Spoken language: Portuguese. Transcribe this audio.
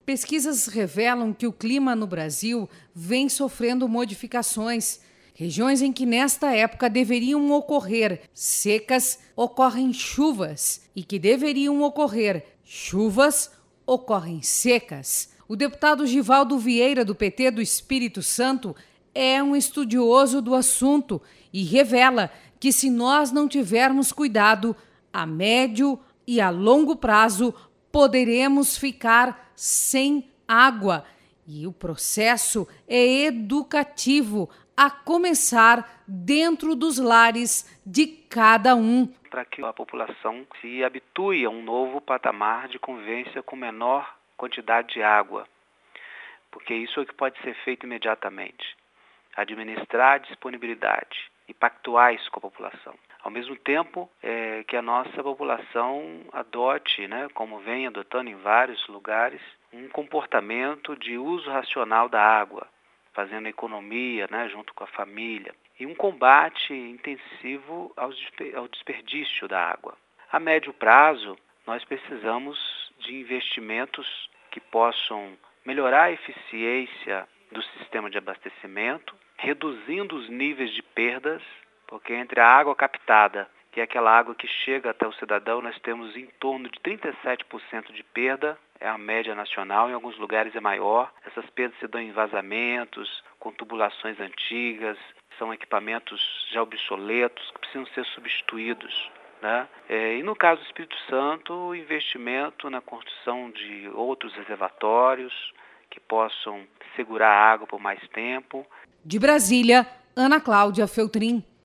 Pesquisas revelam que o clima no Brasil vem sofrendo modificações. Regiões em que nesta época deveriam ocorrer secas, ocorrem chuvas, e que deveriam ocorrer chuvas, ocorrem secas. O deputado Givaldo Vieira, do PT do Espírito Santo, é um estudioso do assunto e revela que, se nós não tivermos cuidado, a médio e a longo prazo poderemos ficar sem água. E o processo é educativo, a começar dentro dos lares de cada um. Para que a população se habitue a um novo patamar de convivência com menor quantidade de água, porque isso é o que pode ser feito imediatamente. Administrar a disponibilidade e pactuar isso com a população. Ao mesmo tempo que a nossa população adote, como vem adotando em vários lugares, um comportamento de uso racional da água, fazendo economia, junto com a família, e um combate intensivo ao desperdício da água. A médio prazo, nós precisamos de investimentos que possam melhorar a eficiência do sistema de abastecimento, reduzindo os níveis de perdas, porque entre a água captada e aquela água que chega até o cidadão, nós temos em torno de 37% de perda, é a média nacional, em alguns lugares é maior. Essas perdas se dão em vazamentos, com tubulações antigas, são equipamentos já obsoletos que precisam ser substituídos. E no caso do Espírito Santo, o investimento na construção de outros reservatórios que possam segurar a água por mais tempo. De Brasília, Ana Cláudia Feltrin.